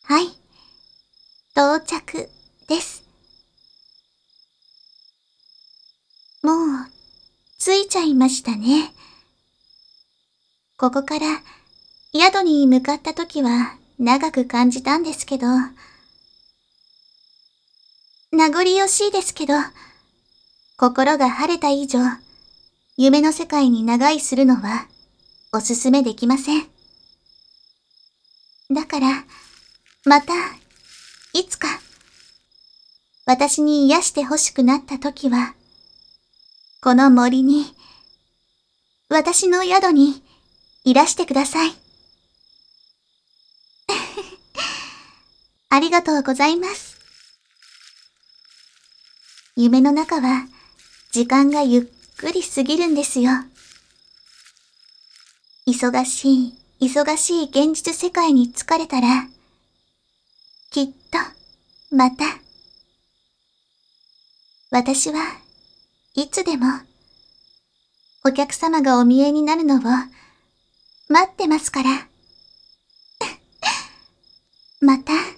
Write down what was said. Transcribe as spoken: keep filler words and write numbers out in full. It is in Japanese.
はい、到着です。もう、着いちゃいましたね。ここから宿に向かった時は長く感じたんですけど、名残惜しいですけど、心が晴れた以上、夢の世界に長居するのはおすすめできません。だから、また、いつか、私に癒して欲しくなった時は、この森に、私の宿にいらしてください。ありがとうございます。夢の中は、時間がゆっくり過ぎるんですよ。忙しい、忙しい現実世界に疲れたら、きっと、また。私はいつでも、お客様がお見えになるのを待ってますから。また。